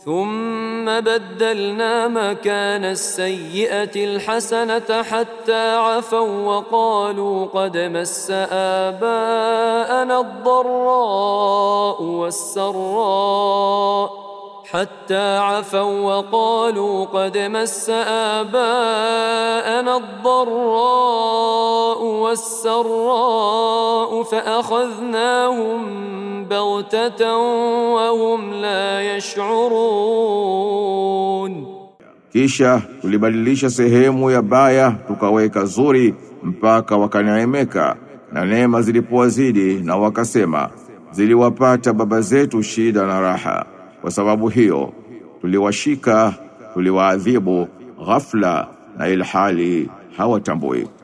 ثم بدلنا مكان السيئة الحسنة حتى عفوا وقالوا قد مس آباءنا الضراء والسراء فأخذناهم بغتة وهم لا يشعرون. Kisha tulibadilisha sehemu ya baya tukaweka zuri mpaka wakaneemeka, na neema zilipowazidi na wakasema ziliwapata baba zetu shida na raha. Kwa sababu hiyo tuliwashika, tuliwaadhibu ghafla na ilhali hawatambui.